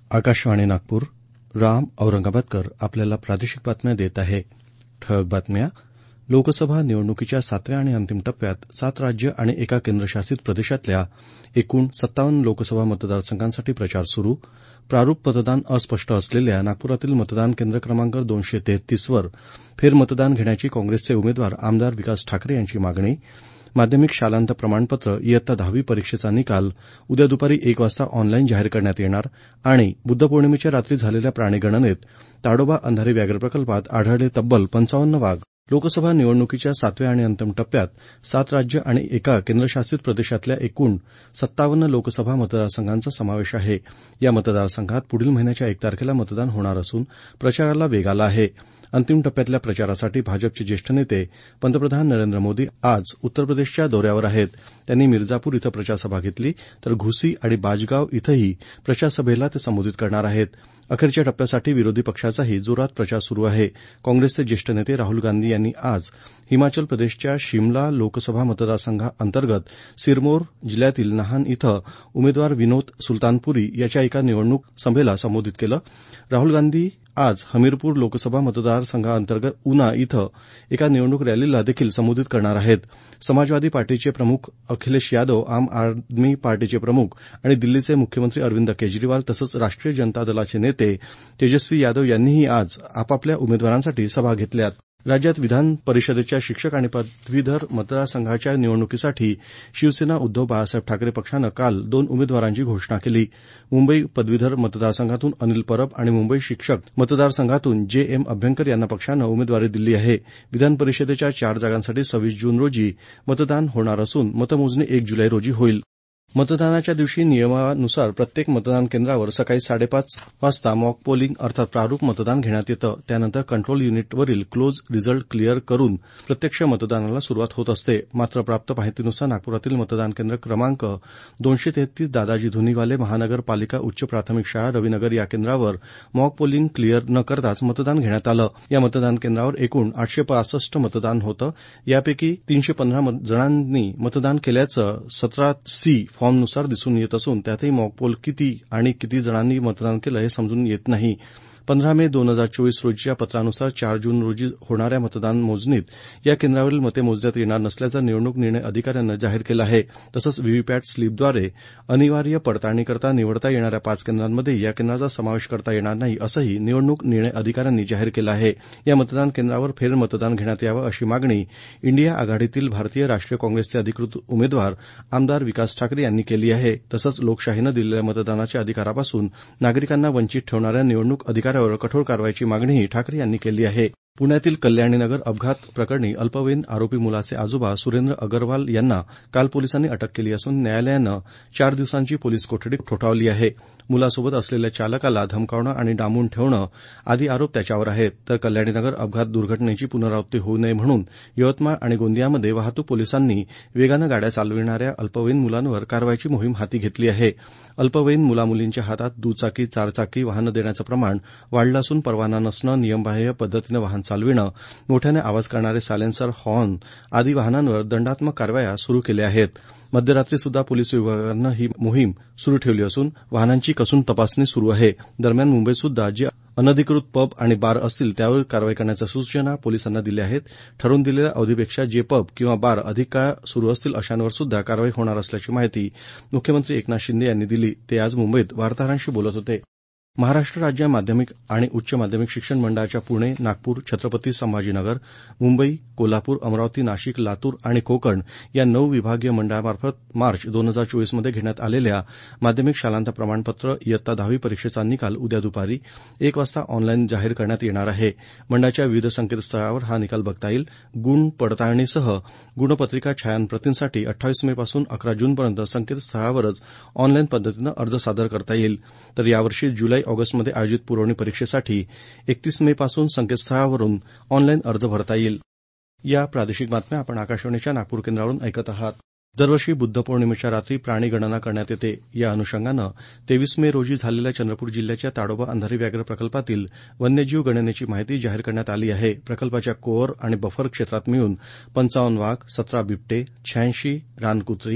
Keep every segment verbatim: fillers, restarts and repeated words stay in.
आकाशवाणी नागपूर. राम औरंगाबादकर आपल्याला प्रादेशिक बातम्या देत आहे. ठळक बातम्या. लोकसभा निवडणुकीच्या सातव्या आणि अंतिम टप्प्यात सात राज्य आणि एका केंद्रशासित प्रदेशातल्या एकूण सत्तावन्न लोकसभा मतदारसंघांसाठी प्रचार सुरू. प्रारूप मतदान अस्पष्ट असलेल्या नागपुरातील मतदान केंद्र क्रमांक दोनशे तेहतीस वर फेरमतदान घेण्याची काँग्रेसचे उमेदवार आमदार विकास ठाकरे यांची मागणी. माध्यमिक शालांत प्रमाणपत्र इयत्ता दहावी परीक्षेचा निकाल उद्या दुपारी एक वाजता ऑनलाईन जाहीर करण्यात येणार. आणि बुद्धपौर्णिमेच्या रात्री झालेल्या प्राणीगणनेत ताडोबा अंधारी व्याघ्र प्रकल्पात आढळले तब्बल पंचावन्न वाघ. लोकसभा निवडणुकीच्या सातव्या आणि अंतिम टप्प्यात सात राज्य आणि एका केंद्रशासित प्रदेशातल्या एकूण सत्तावन्न लोकसभा मतदारसंघांचा समावेश आहे. या मतदारसंघात पुढील महिन्याच्या एक तारखेला मतदान होणार असून प्रचाराला वेग आला आहे. अंतिम टप्प्यातल्या प्रचारासाठी भाजपचे ज्येष्ठ नेते पंतप्रधान नरेंद्र मोदी आज उत्तर प्रदेशच्या दौऱ्यावर आहेत. त्यांनी मिर्जापूर इथं प्रचारसभा घेतली तर घुसी आणि बाजगाव इथंही प्रचारसभेला ते संबोधित करणार आहेत. अखेरच्या टप्प्यासाठी विरोधी पक्षाचाही जोरात प्रचार सुरू आहे. काँग्रेसचे ज्येष्ठ नेते राहुल गांधी यांनी आज हिमाचल प्रदेशच्या शिमला लोकसभा मतदारसंघाअंतर्गत सिरमौर जिल्ह्यातील नाहन इथं उमेदवार विनोद सुलतानपुरी याच्या एका निवडणूक सभेला संबोधित केलं. राहुल गांधी आज हमीरपूर लोकसभा मतदारसंघाअंतर्गत उना इथं एका निवडणूक रॅलीला देखील संबोधित करणार आहेत. समाजवादी पार्टीचे प्रमुख अखिलेश यादव, आम आदमी पार्टीचे प्रमुख आणि दिल्लीचे मुख्यमंत्री अरविंद केजरीवाल तसंच राष्ट्रीय जनता दलाचे नेते तेजस्वी यादव यांनीही आज आपापल्या उमेदवारांसाठी सभा घेतल्यात. राज्यात विधान परिषदेच्या शिक्षक आणि पदवीधर मतदारसंघाच्या निवडणुकीसाठी शिवसेना उद्धव बाळासाहेब ठाकरे पक्षानं काल दोन उमेदवारांची घोषणा केली. मुंबई पदवीधर मतदारसंघातून अनिल परब आणि मुंबई शिक्षक मतदारसंघातून जे एम अभ्यंकर यांना पक्षानं उमेदवारी दिली आहे. विधान परिषदेच्या चार जागांसाठी सव्वीस जून रोजी मतदान होणार असून मतमोजणी एक जुलै रोजी होईल. मतदानाच्या दिवशी नियमानुसार प्रत्येक मतदान केंद्रावर सकाळी साडेपाच वाजता मॉक पोलिंग अर्थात प्रारूप मतदान घेण्यात येतं. त्यानंतर कंट्रोल युनिटवरील क्लोज रिझल्ट क्लिअर करून प्रत्यक्ष मतदानाला सुरुवात होत असते. मात्र प्राप्त माहितीनुसार नागपुरातील मतदान केंद्र क्रमांक दोनशे तेहतीस दादाजी धुनीवाले महानगर पालिका उच्च प्राथमिक शाळा रविनगर या केंद्रावर मॉक पोलिंग क्लिअर न करताच मतदान घेण्यात आलं. या मतदान केंद्रावर एकूण आठशे पासष्ट मतदान होतं. यापैकी तीनशे पंधरा जणांनी मतदान केल्याचं सतरा सी फॉर्मनुसार दिसून येत असून त्यातही मॉकपोल किती आणि किती जणांनी मतदान केलं हे समजून येत नाही. पंधरा मे दोन हजार चोवीस रोजीच्या पत्रानुसार चार जून रोजी होणाऱ्या मतदान मोजणीत या केंद्रावरील मते मोजण्यात येणार नसल्याचं निवडणूक निर्णय अधिकाऱ्यानं जाहीर केलं आहे. तसंच व्हीव्हीपॅट स्लिपद्वारे अनिवार्य पडताळणीकरता निवडता येणाऱ्या पाच केंद्रांमध्ये या केंद्राचा समावेश करता येणार नाही असंही निवडणूक निर्णय अधिकाऱ्यांनी जाहीर केलं आहे. या मतदान केंद्रावर फेरमतदान घेण्यात यावं अशी मागणी इंडिया आघाडीतील भारतीय राष्ट्रीय काँग्रेसचे अधिकृत उमेदवार आमदार विकास ठाकरे यांनी केली आहे. तसंच लोकशाहीनं दिलेल्या मतदानाच्या अधिकारापासून नागरिकांना वंचित ठेवणाऱ्या निवडणूक अधिकाऱ्यावर कठोर कारवाईची मागणीही ठाकरे यांनी केली आहे. पुण्यातील कल्याणीनगर अपघात प्रकरणी अल्पवयीन आरोपी मुलाचे आजोबा सुरेंद्र अग्रवाल यांना काल पोलिसांनी अटक केली असून न्यायालयानं चार दिवसांची पोलीस कोठडी ठोठावली आहे. मुलासोबत असलेल्या चालकाला धमकावणं आणि डांबून ठेवणं आदी आरोप त्याच्यावर आहेत. तर कल्याणीनगर अपघात दुर्घटनेची पुनरावृत्ती होऊ नये म्हणून यवतमाळ आणि गोंदियामध्ये वाहतूक पोलिसांनी वेगानं गाड्या चालविणाऱ्या अल्पवयीन मुलांवर कारवाईची मोहीम हाती घेतली आहे. अल्पवयीन मुलामुलींच्या हातात दुचाकी चारचाकी वाहनं देण्याचं प्रमाण वाढलं असून परवाना नसणं, नियमबाह्य पद्धतीनं वाहन चालविणं, मोठ्याने आवाज करणारे सायलेन्सर, हॉर्न आदी वाहनांवर दंडात्मक कारवाया सुरू केल्या आहेत. मध्यरात्री सुद्धा पोलीस विभागानं ही मोहीम सुरू ठेवली असून वाहनांची कसून तपासणी सुरू आहे. दरम्यान मुंबईत सुद्धा जे अनधिकृत पब आणि बार असतील त्यावर कारवाई करण्याच्या सूचना पोलिसांना दिल्या आहेत. ठरवून दिलेल्या अवधीपेक्षा जे पब किंवा बार अधिक काळ सुरू असतील अशांवर सुद्धा कारवाई होणार असल्याची माहिती मुख्यमंत्री एकनाथ शिंदे यांनी दिली. ते आज मुंबईत वार्ताहरांशी बोलत होते. महाराष्ट्र राज्य माध्यमिक आणि उच्च माध्यमिक शिक्षण मंडळाच्या पुणे, नागपूर, छत्रपती संभाजीनगर, मुंबई, कोल्हापूर, अमरावती, नाशिक, लातूर आणि कोकण या नऊ विभागीय मंडळामार्फत मार्च दोन हजार चोवीसमध्ये घेण्यात आलेल्या माध्यमिक शालांत प्रमाणपत्र इयत्ता दहावी परीक्षेचा निकाल उद्या दुपारी एक वाजता ऑनलाईन जाहीर करण्यात येणार आहे. मंडळाच्या विविध संकेतस्थळावर हा निकाल बघता येईल. गुण पडताळणीसह गुणपत्रिका छायांप्रतींसाठी अठ्ठावीस मे पासून अकरा जूनपर्यंत संकेतस्थळावरच ऑनलाईन पद्धतीनं अर्ज सादर करता येईल. तर यावर्षी जुलै ऑगस्टमध्ये आयोजित पुरवणी परीक्षेसाठी एकतीस मे पासून संकेतस्थळावरून ऑनलाईन अर्ज भरता येईल. या प्रादेशिक बातम्या आपण आकाशवाणीच्या नागपूर केंद्रावरून ऐकत आहात. दरवर्षी बुद्ध पौर्णिमेच्या रात्री प्राणी गणना करण्यात येते. या अनुषंगानं तेवीस मे रोजी झालेल्या चंद्रपूर जिल्ह्याच्या ताडोबा अंधारी व्याघ्र प्रकल्पातील वन्यजीव गणनेची माहिती जाहीर करण्यात आली आहे. प्रकल्पाच्या कोअर आणि बफर क्षेत्रात मिळून पंचावन्न वाघ, सतरा बिबटे, शहाऐंशी रानकुत्री,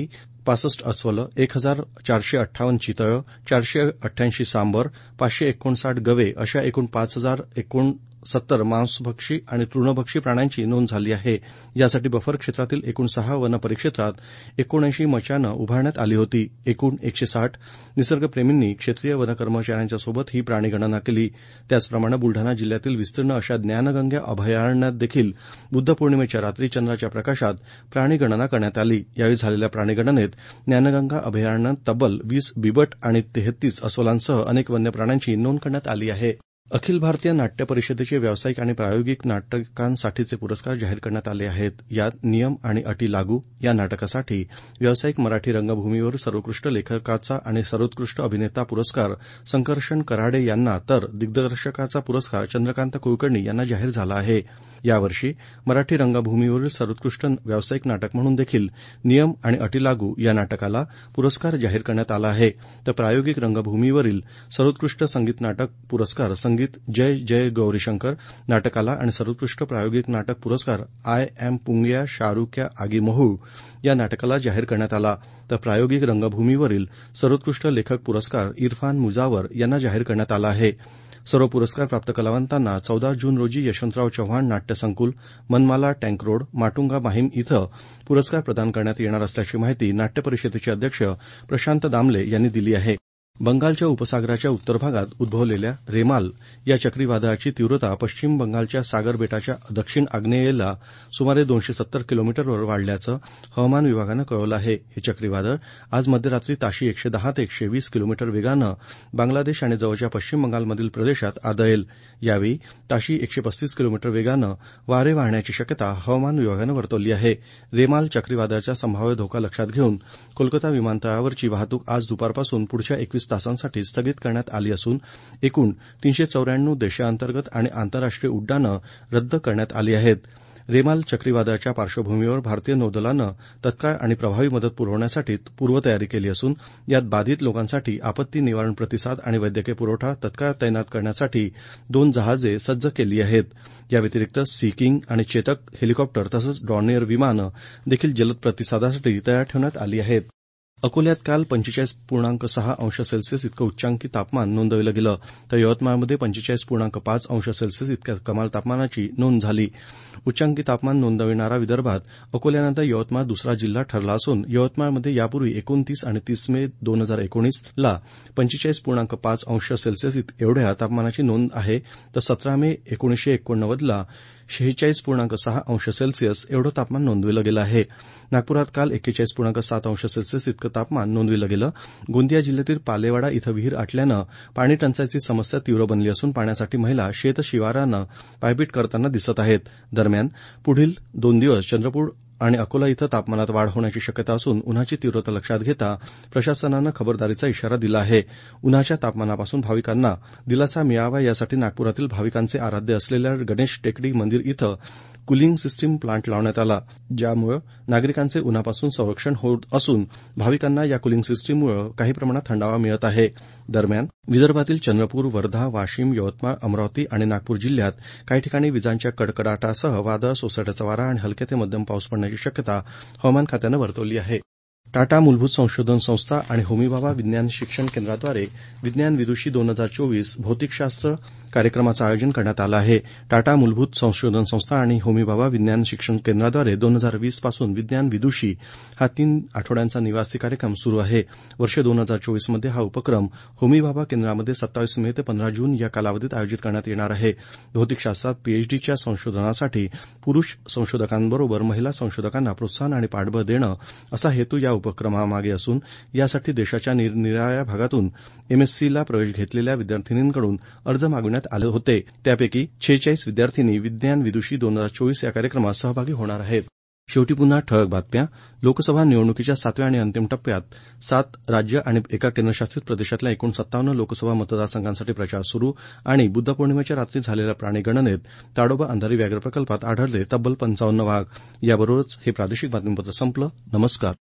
पासष्ट अस्वलं, एक हजार चारशे अठ्ठावन्न चितळं, चारशे अठ्ठ्याऐंशी सांबर, पाचशे एकोणसाठ गवे अशा एकूण पाच हजार एकोणसत्तर मांसभक्षी आणि तृणभक्षी प्राण्यांची नोंद झाली आहे. यासाठी बफर क्षेत्रातील एकूण सहा वन परिक्षेत्रात एकोणऐंशी मचानं उभारण्यात आली होती. एकूण एकशे साठ निसर्गप्रेमींनी क्षेत्रीय वन कर्मचाऱ्यांच्या सोबत ही प्राणीगणना केली. त्याचप्रमाणे बुलढाणा जिल्ह्यातील विस्तीर्ण अशा ज्ञानगंगा अभयारण्यात देखील बुद्ध पौर्णिमेच्या रात्री चंद्राच्या प्रकाशात प्राणीगणना करण्यात आली. यावेळी झालेल्या प्राणीगणनेत ज्ञानगंगा अभयारण्यात तब्बल वीस बिबट आणि तेहतीस अस्वलांसह अनेक वन्य प्राण्यांची नोंद करण्यात आली आहे. अखिल भारतीय नाट्य परिषदेचे व्यावसायिक आणि प्रायोगिक नाटकांसाठीचे पुरस्कार जाहीर करण्यात आले आहेत. यात नियम आणि अटी लागू या नाटकासाठी व्यावसायिक मराठी रंगभूमीवर सर्वोत्कृष्ट लेखकाचा आणि सर्वोत्कृष्ट अभिनेता पुरस्कार संकर्षण कराडे यांना तर दिग्दर्शकाचा पुरस्कार चंद्रकांत कुलकर्णी यांना जाहीर झाला आहे. यावर्षी मराठी रंगभूमीवरील सर्वोत्कृष्ट व्यावसायिक नाटक म्हणून देखील नियम आणि अटी लागू या नाटकाला पुरस्कार जाहीर करण्यात आला आहे. तर प्रायोगिक रंगभूमीवरील सर्वोत्कृष्ट संगीत नाटक पुरस्कार संगीत जय जय गौरीशंकर नाटकाला आणि सर्वोत्कृष्ट प्रायोगिक नाटक पुरस्कार आय एम पुंग्या शाहरूक्या आगी महू या नाटकाला जाहीर करण्यात आला. तर प्रायोगिक रंगभूमीवरील सर्वोत्कृष्ट लेखक पुरस्कार इरफान मुजावर यांना जाहीर करण्यात आला आहे. सर्व पुरस्कार प्राप्त कलावंतांना चौदा जून रोजी यशवंतराव चव्हाण नाट्य संकुल, मनमाला टँक रोड, माटुंगा माहीम इथं पुरस्कार प्रदान करण्यात येणार असल्याची माहिती नाट्य परिषदेचे अध्यक्ष प्रशांत दामले यांनी दिली आहे. बंगालच्या उपसागराच्या उत्तर भागात उद्भवलेल्या रेमाल या चक्रीवादळाची तीव्रता पश्चिम बंगालच्या सागर बेटाच्या दक्षिण आग्नेयेला सुमारे दोनशे सत्तर किलोमीटरवर वाढल्याचं हवामान विभागानं कळवलं आहे. हे चक्रीवादळ आज मध्यरात्री ताशी एकशे दहा ते एकशे वीस किलोमीटर वेगानं बांगलादेश आणि जवळच्या पश्चिम बंगालमधील प्रदेशात आदळेल. यावेळी ताशी एकशे पस्तीस किलोमीटर वेगानं वारे वाहण्याची शक्यता हवामान विभागानं वर्तवली आहे. रेमाल चक्रीवादळाचा संभाव्य धोका लक्षात घेऊन कोलकाता विमानतळावरची वाहतूक आज दुपारपासून पुढच्या एकवीस तासांसाठी स्थगित करण्यात आली असून एकूण तीनशे चौऱ्याण्णव देशांतर्गत आणि आंतरराष्ट्रीय उड्डाणं रद्द करण्यात आली आहेत. रेमाल चक्रीवादळाच्या पार्श्वभूमीवर भारतीय नौदलानं तत्काळ आणि प्रभावी मदत पुरवण्यासाठी पूर्वतयारी केली असून यात बाधित लोकांसाठी आपत्ती निवारण प्रतिसाद आणि वैद्यकीय पुरवठा तत्काळ तैनात करण्यासाठी दोन जहाजे सज्ज केली आहेत. या व्यतिरिक्त सी किंग आणि चेतक हेलिकॉप्टर तसंच डॉर्नियर विमानं देखील जलद प्रतिसादासाठी तयार ठेवण्यात आली आहेत. अकोल्यात काल पंचेचाळीस पूर्णांक सहा अंश सेल्सिअस इतकं उच्चांकी तापमान नोंदवलं गेलं. तर यवतमाळमध्ये पंचेचाळीस पूर्णांक पाच अंश सेल्सिअस इतक्या कमाल तापमानाची नोंद झाली. उच्चांकी तापमान नोंदविणारा विदर्भात अकोल्यानंतर यवतमाळ दुसरा जिल्हा ठरला असून यवतमाळमध्ये यापूर्वी एकोणतीस आणि तीस मे दोन हजार एकोणीसला पंचेचाळीस पूर्णांक पाच अंश सेल्सिअस एवढ्या तापमानाची नोंद आहे. तर सतरा मे एकोणीसशे एकोणनव्वदला शेहेचाळीस पूर्णांक सहा अंश सेल्सिअस एवढं तापमान नोंदविलं गेलं आहे. नागपुरात काल एक्केचाळीस पूर्णांक सात अंश सेल्सिअस इतकं तापमान नोंदविलं गेलं. गोंदिया जिल्ह्यातील पालेवाडा इथं विहीर आटल्यानं पाणी टंचाईची समस्या तीव्र बनली असून पाण्यासाठी महिला शेत शिवारानं पायपीट करताना दिसत आहेत. दरम्यान पुढील दोन दिवस चंद्रपूर आणि अकोला इथं तापमानात वाढ होण्याची शक्यता असून उन्हाची तीव्रता लक्षात घेता प्रशासनानं खबरदारीचा इशारा दिला आहे. उन्हाच्या तापमानापासून भाविकांना दिलासा मिळावा यासाठी नागपुरातील भाविकांचे आराध्य असलेल्या गणेश टेकडी मंदिर इथं कुलिंग सिस्टीम प्लांट लावण्यात आला, ज्यामुळे नागरिकांचे उन्हापासून संरक्षण होत असून भाविकांना या कुलिंग सिस्टीममुळे काही प्रमाणात थंडावा मिळत आहे. दरम्यान विदर्भातील चंद्रपूर, वर्धा, वाशिम, यवतमाळ, अमरावती आणि नागपूर जिल्ह्यात काही ठिकाणी विजांच्या कडकडाटासह वादळ, सोसाट्याचा वारा आणि हलक्या ते मध्यम पाऊस पडण्याची शक्यता हवामान खात्यानं वर्तवली आहे. टाटा मूलभूत संशोधन संस्था आणि होमीबाबा विज्ञान शिक्षण केंद्राद्वारे विज्ञान विदुषी दोन हजार चोवीस भौतिकशास्त्र कार्यक्रमाचं आयोजन करण्यात आलं आहे. टाटा मूलभूत संशोधन संस्था आणि होमीबाबा विज्ञान शिक्षण केंद्राद्वारे दोन हजार वीस पासून विज्ञान विदुषी हा तीन आठवड्यांचा निवासी कार्यक्रम सुरू आहे. वर्ष दोन हजार चोवीस मध्ये हा उपक्रम होमीबाबा केंद्रामध्ये सत्तावीस मे ते पंधरा जून या कालावधीत आयोजित करण्यात येणार आहे. भौतिकशास्त्रात पीएचडीच्या संशोधनासाठी पुरुष संशोधकांबरोबर महिला संशोधकांना प्रोत्साहन आणि पाठबळ देणं असा हेतू या उपक्रमामागे असून यासाठी देशाच्या निरनिराळ्या भागातून एमएससीला प्रवेश घेतलेल्या विद्यार्थिनींकडून अर्ज मागवण्यात आले होते. त्यापैकी शेहेचाळीस विद्यार्थिनी विज्ञान विदुषी दोन हजार चोवीस या कार्यक्रमात सहभागी होणार आहेत. शेवटी पुन्हा ठळक बातम्या. लोकसभा निवडणुकीच्या सातव्या आणि अंतिम टप्प्यात सात राज्य आणि एका केंद्रशासित प्रदेशातल्या एकूण सत्तावन्न लोकसभा मतदारसंघांसाठी प्रचार सुरू आणि बुद्ध पौर्णिमेच्या रात्री झालेल्या प्राणीगणनेत ताडोबा अंधारी व्याघ्र प्रकल्पात आढळले तब्बल पंचावन्न वाघ. याबरोबरच हे प्रादेशिक बातमीपत्र संपलं. नमस्कार.